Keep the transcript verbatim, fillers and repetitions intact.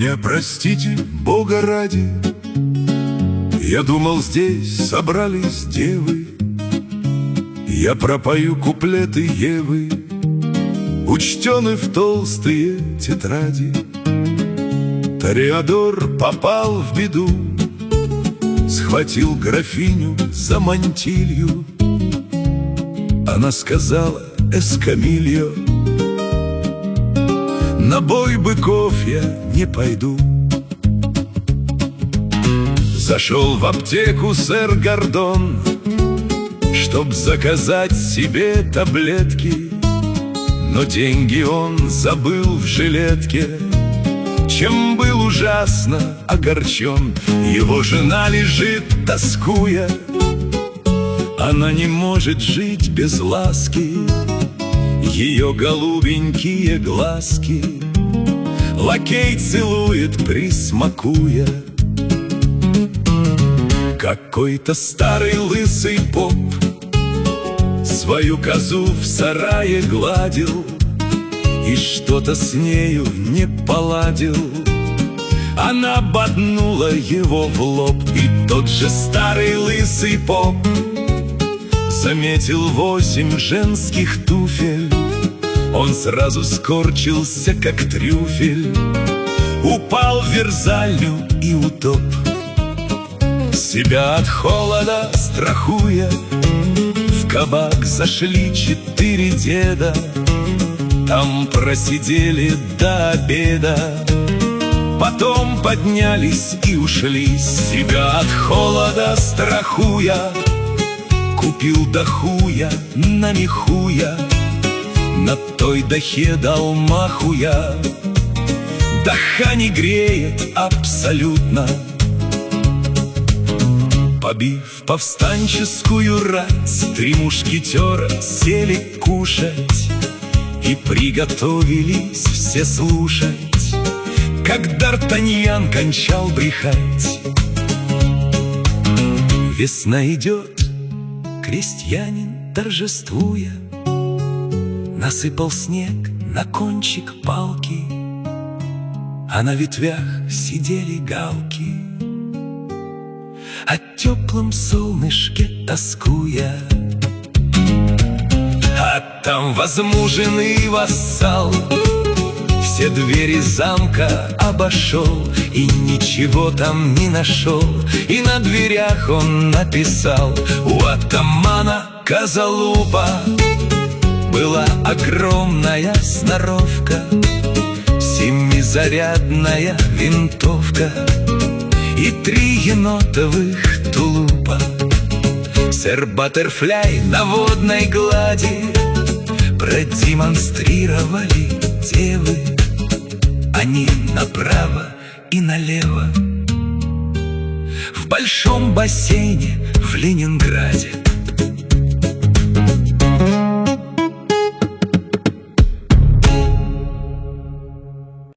меня простите, Бога ради, я думал, здесь собрались девы. Я пропою куплеты Евы, учтены в толстые тетради. Тореадор попал в беду, схватил графиню за мантилью. Она сказала: «Эскамильо, на бой быков я не пойду». Зашел в аптеку сэр Гордон, чтоб заказать себе таблетки, но деньги он забыл в жилетке, чем был ужасно огорчен. Его жена лежит, тоскуя, она не может жить без ласки, ее голубенькие глазки лакей целует, присмакуя. Какой-то старый лысый поп свою козу в сарае гладил и что-то с нею не поладил. Она боднула его в лоб, и тот же старый лысый поп заметил восемь женских туфель. Он сразу скорчился, как трюфель, упал в верзальню и утоп. Себя от холода страхуя, в кабак зашли четыре деда. Там просидели до обеда, потом поднялись и ушли. Себя от холода страхуя, купил дахуя на мехуя, на той дахе дал махуя. Даха не греет абсолютно. Побив повстанческую рать, три мушкетера сели кушать и приготовились все слушать, как Д'Артаньян кончал брехать. Весна идет, крестьянин, торжествуя, насыпал снег на кончик палки, а на ветвях сидели галки, о теплом солнышке тоскуя. А там возмуженный вассал все двери замка обошел и ничего там не нашел. И на дверях он написал: у атамана Козолупа была огромная сноровка, семизарядная винтовка и три енотовых тулупа. Сэр Баттерфляй на водной глади продемонстрировали девы. Они направо и налево в большом бассейне в Ленинграде